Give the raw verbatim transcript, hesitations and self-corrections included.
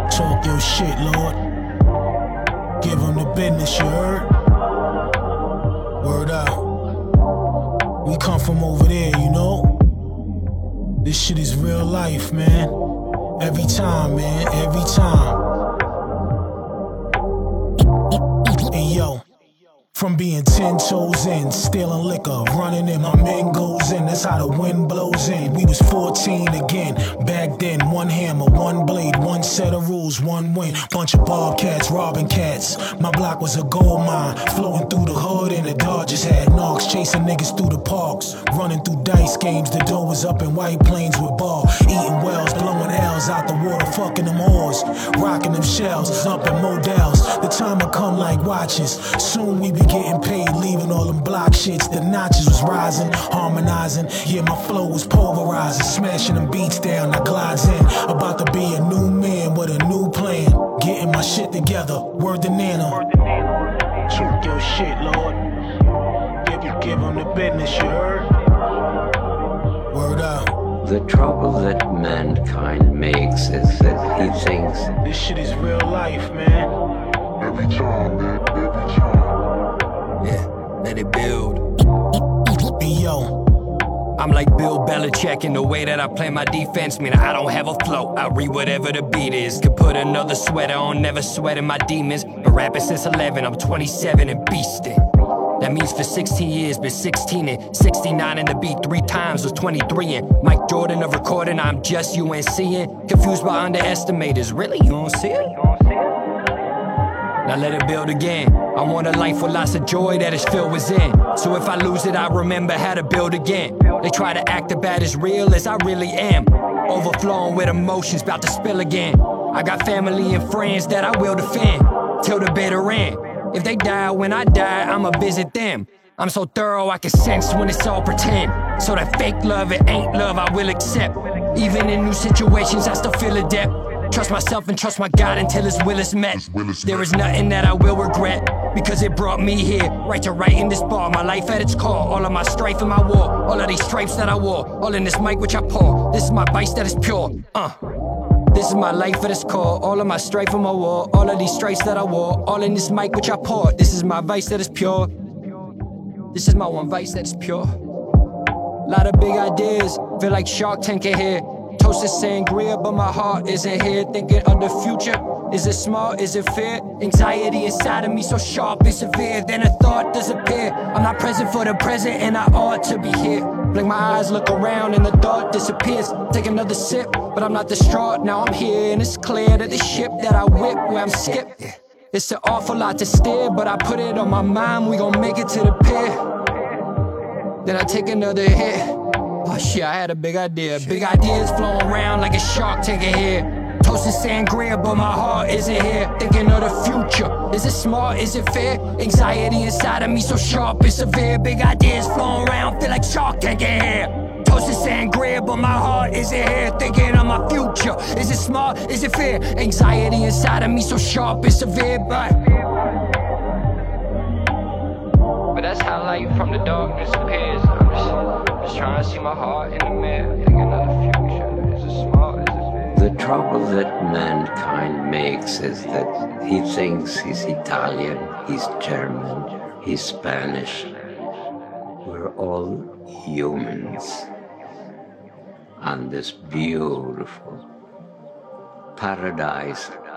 Talk your shit, Lord. Give them the business, you heard? Word out. We come from over there, you know? This shit is real life, man. Every time, man, every time. Hey, yo. From being ten toes in, stealing liquor, running in, my men goes in. That's how the wind blows in. We was fourteen again, back then. One hammer, one blade, one set of rules, one win. Bunch of bobcats, robbing cats. My block was a gold mine, floating through the hood in the Dodgers had knocks, chasing niggas through the parks, running through dice games. The dough was up in White Plains with ball, eating wells, blowing L's out the water, fucking them whores, rocking them shells, up in Models. The time will come like watches. Soon we be getting paid, leaving all them block shits. The notches was rising, harmonizing. Yeah, my flow was pulverizing, smashing them beats down. I glides in, about to be a new man with a new plan. Getting my shit together, word to Nana. Talk your shit, Lord. Give you, give them the business, you heard? Word out. The trouble that mankind makes is that he thinks this shit is real life, man. Every time, man, every time. Yeah, let it build. Hey, yo. I'm like Bill Belichick in the way that I play my defense. Mean I don't have a flow, I read whatever the beat is. Could put another sweater on, never sweating my demons. Been rapping since eleven, I'm twenty-seven and beastin'. That means for sixteen years, been sixteen and sixty-nine in the beat three times, was twenty-three and Mike Jordan of recording, I'm just UNCing. Confused by underestimators, really, you don't see it? Now let it build again. I want a life with lots of joy that is filled within. So if I lose it, I remember how to build again. They try to act about as real as I really am. Overflowing with emotions, about to spill again. I got family and friends that I will defend till the bitter end. If they die when I die, I'ma visit them. I'm so thorough I can sense when it's all pretend. So that fake love, it ain't love, I will accept. Even in new situations, I still feel adept. Trust myself and trust my God until His will is met. There is nothing that I will regret, because it brought me here, right to right in this bar. My life at its core, all of my strife and my war, all of these stripes that I wore, all in this mic which I pour. This is my vice that is pure, uh This is my life at its core, all of my strife and my war, all of these stripes that I wore, all in this mic which I pour. This is my vice that is pure. This is my one vice that is pure. Lot of big ideas, feel like Shark Tank in here. Toasted sangria, but my heart isn't here. Thinking of the future, is it smart, is it fair? Anxiety inside of me so sharp and severe, then a thought disappear. I'm not present for the present and I ought to be here. Blink my eyes, look around and the thought disappears. Take another sip, but I'm not distraught. Now I'm here and it's clear that the ship that I whip, where I'm skipped, it's an awful lot to steer, but I put it on my mind, we gon' make it to the pier. Then I take another hit. Oh shit, I had a big idea. Big ideas flowing around like a shark tanking here. Toasting sangria, but my heart isn't here. Thinking of the future, is it smart, is it fair? Anxiety inside of me so sharp and severe. Big ideas flowing around, feel like shark tanking here. Toasting sangria, but my heart isn't here. Thinking of my future, is it smart, is it fair? Anxiety inside of me so sharp and severe, but But that's how light from the darkness appears. I'm just, just trying to see my heart in the mirror. Thinking of the future, is it smart, is it fair? the trouble that mankind makes is that he thinks he's Italian, he's German, he's Spanish. We're all humans on this beautiful paradise